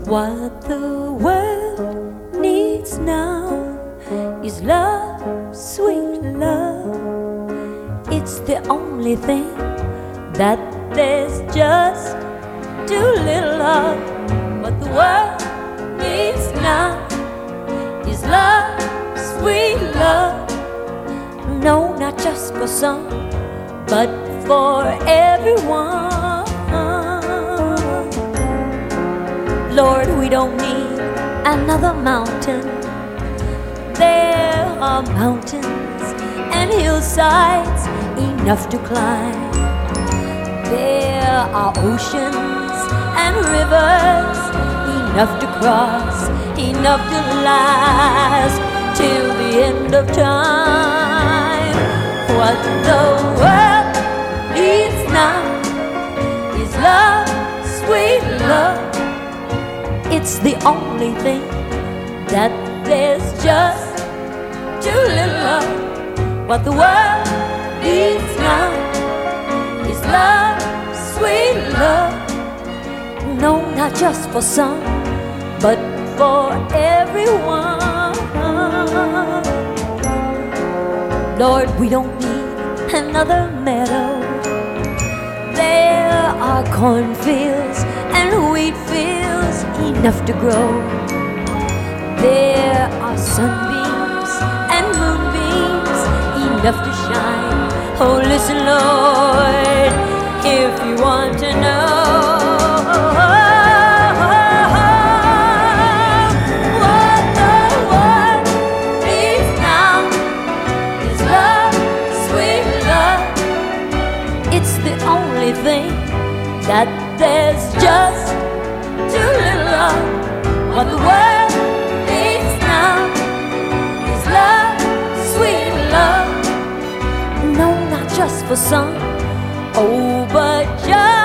What the world needs now is love, sweet love. It's the only thing that there's just too little of. What the world needs now is love, sweet love. No, not just for some, but for everyone. Lord, we don't need another mountain. There are mountains and hillsides enough to climb. There are oceans and rivers enough to cross, enough to last till the end of time. What the world needs now is love, sweet love. It's the only thing that there's just too little of. What the world needs now is love, sweet love. No, not just for some, but for everyone. Lord, we don't need another meadow. There are cornfields and wheat fields enough to grow. There are sunbeams and moonbeams enough to shine. Oh, listen, Lord, if you want to know what the world needs now is love, sweet love. It's the only thing that there's just too little of. What the world needs now is love, sweet love. No, not just for some, oh, but just